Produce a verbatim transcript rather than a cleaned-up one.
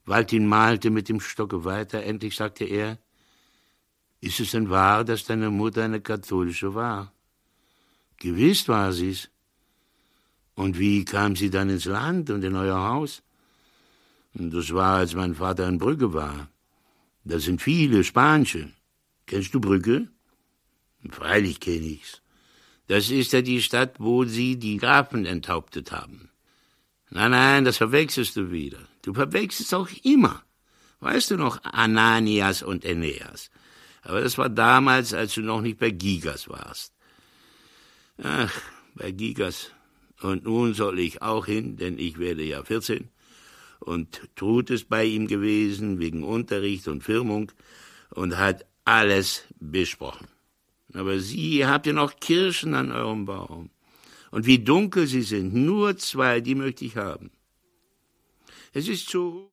Waltin malte mit dem Stocke weiter. Endlich sagte er, ist es denn wahr, dass deine Mutter eine katholische war? Gewiss war sie's. Und wie kam sie dann ins Land und in euer Haus? Das war, als mein Vater in Brügge war. Da sind viele Spanische. Kennst du Brügge? Freilich kenn ich's. Das ist ja die Stadt, wo sie die Grafen enthauptet haben. Nein, nein, das verwechselst du wieder. Du verwechselst auch immer. Weißt du noch, Ananias und Aeneas? Aber das war damals, als du noch nicht bei Gigas warst. Ach, bei Gigas. Und nun soll ich auch hin, denn ich werde ja vierzehn. Und Trud ist bei ihm gewesen, wegen Unterricht und Firmung, und hat alles besprochen. Aber Sie habt ja noch Kirschen an eurem Baum. Und wie dunkel sie sind, nur zwei, die möchte ich haben. Es ist so...